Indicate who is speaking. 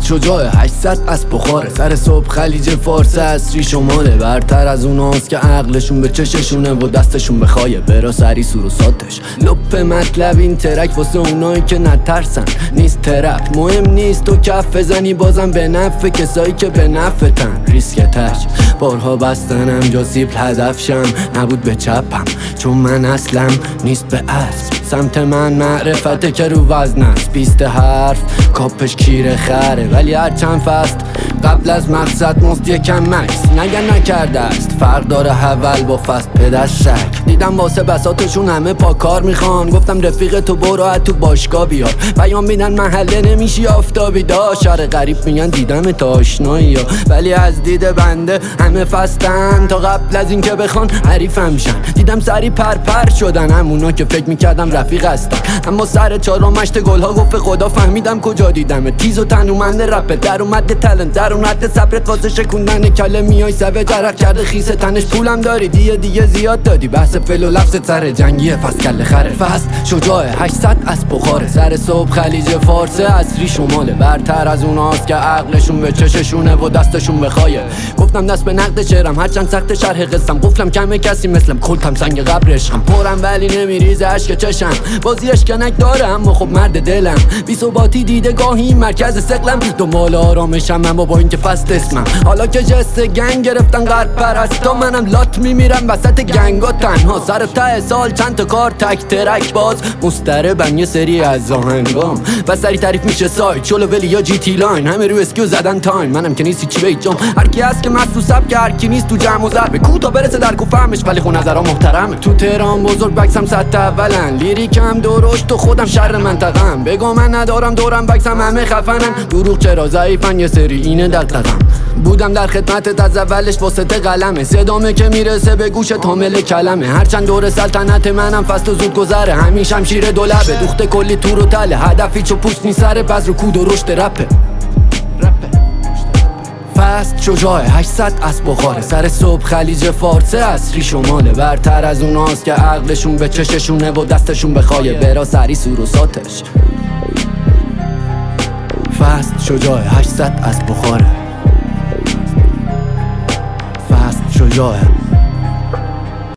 Speaker 1: شجاع 800 از بخاره، سر صبح خلیج فارس عصری شماله. برتر از اوناست که عقلشون به چششونه و دستشون بخوایه برا سری سور و ساتش. لپ مطلب این ترک واسه اونایی که نترسن، نیست ترک مهم نیست تو کف بزنی بازم به نفع کسایی که به نفعتن. ریسک تک بارها بستنم جا سیبل هدف شم، نبود به چپم چون من اصلم نیست به اسب. سمت من معرفته که رو وزن است، بیست حرف کاپش کیر خره. ولی هر چند فست قبل از مقصد مست یکم مکس نگه نکرده است. فرق داره حول با فست پدست شک. دیدم واسه بساتشون همه پا کار میخوان، گفتم رفیق تو برو تو باشگاه بیار. پیام میدن محله نمیشی آفتابی دا. شهر غریب میگن دیدم تا آشنایی ها، ولی از دید بنده همه فستن تا قبل از این که بخوان حریفم شن. دیدم سری پر شدن همونا که فکر میکردم رفیق هستن، اما سر چهار و مشت گلها گفت خدا فهمیدم کجا دیدم. تیز و تنومند رپه در اومده تلنت در اون صبرت واسه شکوندن کله میای سبه درق کرده خیسه تنش پولم داری دیگه زیاد دادی. بحث فل و لفظ سر جنگیه فست کله خره. فست شجاع 800 از بخاره، سر صبح خلیج فارس عصری شماله. برتر از اوناست که عقلشون به چششونه و دستشون بخوایه. گفتم دست به نقد شعرم هرچند سخت شرح قصم، قفلم کمه کسی مثلم کلتم سنگ قبرشم. پرم ولی نمیریزه اشک چشم، بازی اشکنک دارم اما خب مرد دلم. بی ثباتی دیده گاهی مرکز سقلم، دنبال آرامشم اما با اینکه فست اسمم. حالا که جست گنگ گرفتن غرب پرستا، منم لات میمیرم وسط گنگا تنها. سر ته سال چند تا کار تک ترک باز مستربم یه سری از آهنگام. و سری تعریف میشه سایت چلو ولی یا جی تی لاین، همه رو اسکیو زدن تایم. منم که نیستی چی بیجام، هر کی هست که مست تو سبک، هر کی نیست تو جمع و ضرب کو تا برسه در کو فهمش. ولی خون نظرام محترمه. تو تهران بزرگ بکسم صد اولن، لیریکم درشت تو خودم شر منطقم. بگو من ندارم دورم بکسم همه خفنن، دروغ چرا ضعیفن یه سری اینه دغدغم. بودم در خدمتت از اولش واسطه قلمه، صدامه که میرسه به گوشت حامل کلمه. هرچند دور سلطنت منم فست و زود گذره، همین شمشیر دولبه دوخته کلی تور و تله. هدفی چو پوست نی سر بز رو کود و رشد رپه. فست شجاع 800 از بخاره، سر صبح خلیج فارس عصری شماله. برتر از اوناست که عقلشون به چششونه و دستشون بخوایه برا سری سور و ساتش. فست شجاع 800 از بخاره، فست شجاع